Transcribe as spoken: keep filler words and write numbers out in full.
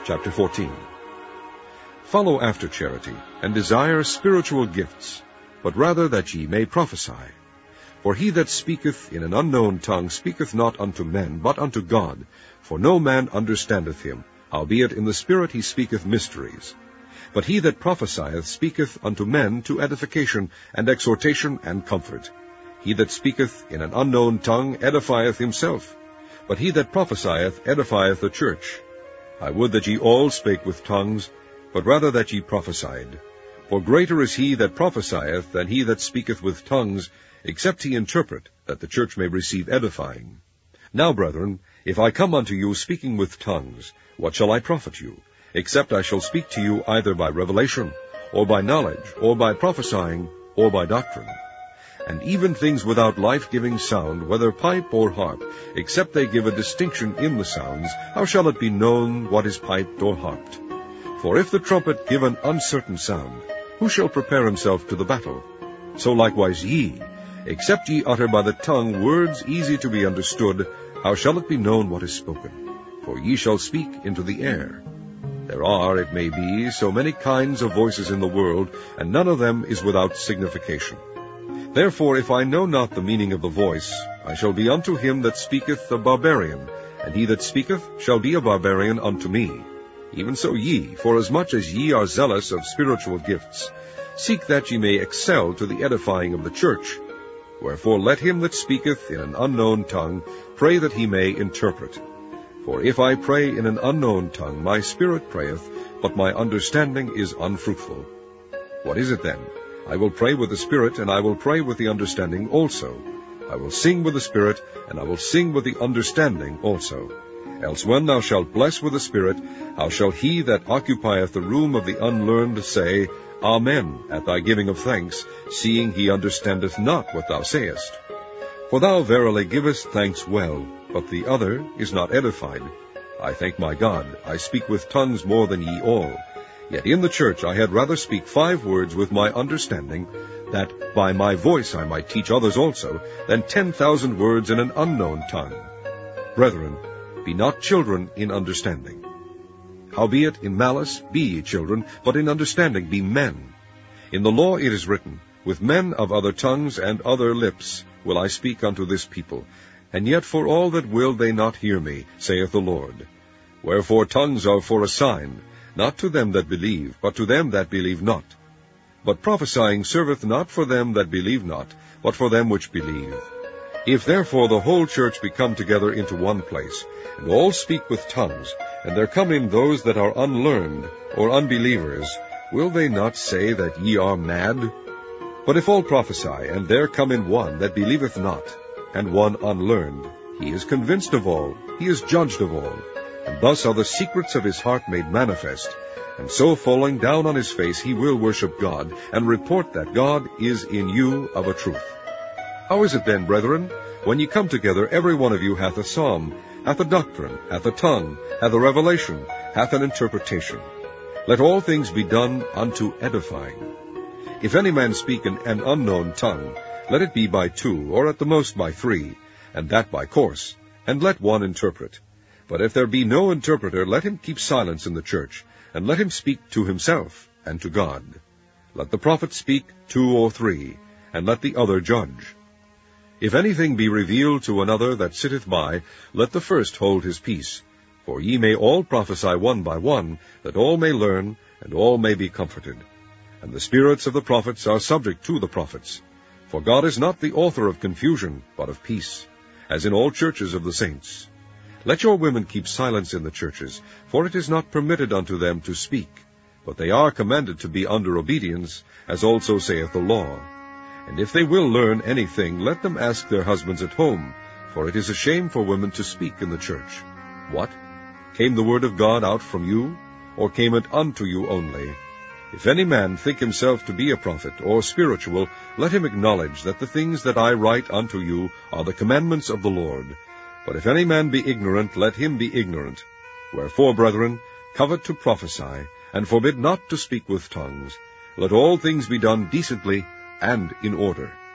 Chapter fourteen. Follow after charity, and desire spiritual gifts, but rather that ye may prophesy. For he that speaketh in an unknown tongue speaketh not unto men, but unto God, for no man understandeth him, howbeit in the Spirit he speaketh mysteries. But he that prophesieth speaketh unto men to edification, and exhortation, and comfort. He that speaketh in an unknown tongue edifieth himself, but he that prophesieth edifieth the church. I would that ye all spake with tongues, but rather that ye prophesied. For greater is he that prophesieth than he that speaketh with tongues, except he interpret, that the church may receive edifying. Now, brethren, if I come unto you speaking with tongues, what shall I profit you, except I shall speak to you either by revelation, or by knowledge, or by prophesying, or by doctrine? And even things without life-giving sound, whether pipe or harp, except they give a distinction in the sounds, how shall it be known what is piped or harped? For if the trumpet give an uncertain sound, who shall prepare himself to the battle? So likewise ye, except ye utter by the tongue words easy to be understood, how shall it be known what is spoken? For ye shall speak into the air. There are, it may be, so many kinds of voices in the world, and none of them is without signification. Therefore, if I know not the meaning of the voice, I shall be unto him that speaketh a barbarian, and he that speaketh shall be a barbarian unto me. Even so ye, forasmuch as ye are zealous of spiritual gifts, seek that ye may excel to the edifying of the church. Wherefore let him that speaketh in an unknown tongue pray that he may interpret. For if I pray in an unknown tongue, my spirit prayeth, but my understanding is unfruitful. What is it then? I will pray with the Spirit, and I will pray with the understanding also. I will sing with the Spirit, and I will sing with the understanding also. Else when thou shalt bless with the Spirit, how shall he that occupieth the room of the unlearned say, Amen, at thy giving of thanks, seeing he understandeth not what thou sayest? For thou verily givest thanks well, but the other is not edified. I thank my God, I speak with tongues more than ye all. Yet in the church I had rather speak five words with my understanding, that by my voice I might teach others also, than ten thousand words in an unknown tongue. Brethren, be not children in understanding. Howbeit in malice be ye children, but in understanding be men. In the law it is written, With men of other tongues and other lips will I speak unto this people, and yet for all that will they not hear me, saith the Lord. Wherefore tongues are for a sign, not to them that believe, but to them that believe not. But prophesying serveth not for them that believe not, but for them which believe. If therefore the whole church be come together into one place, and all speak with tongues, and there come in those that are unlearned, or unbelievers, will they not say that ye are mad? But if all prophesy, and there come in one that believeth not, and one unlearned, he is convinced of all, he is judged of all. And thus are the secrets of his heart made manifest. And so falling down on his face he will worship God, and report that God is in you of a truth. How is it then, brethren, when ye come together, every one of you hath a psalm, hath a doctrine, hath a tongue, hath a revelation, hath an interpretation? Let all things be done unto edifying. If any man speak in an unknown tongue, let it be by two, or at the most by three, and that by course, and let one interpret. But if there be no interpreter, let him keep silence in the church, and let him speak to himself and to God. Let the prophet speak two or three, and let the other judge. If anything be revealed to another that sitteth by, let the first hold his peace. For ye may all prophesy one by one, that all may learn, and all may be comforted. And the spirits of the prophets are subject to the prophets. For God is not the author of confusion, but of peace, as in all churches of the saints. Let your women keep silence in the churches, for it is not permitted unto them to speak, but they are commanded to be under obedience, as also saith the law. And if they will learn anything, let them ask their husbands at home, for it is a shame for women to speak in the church. What? Came the word of God out from you, or came it unto you only? If any man think himself to be a prophet, or spiritual, let him acknowledge that the things that I write unto you are the commandments of the Lord. But if any man be ignorant, let him be ignorant. Wherefore, brethren, covet to prophesy, and forbid not to speak with tongues. Let all things be done decently and in order.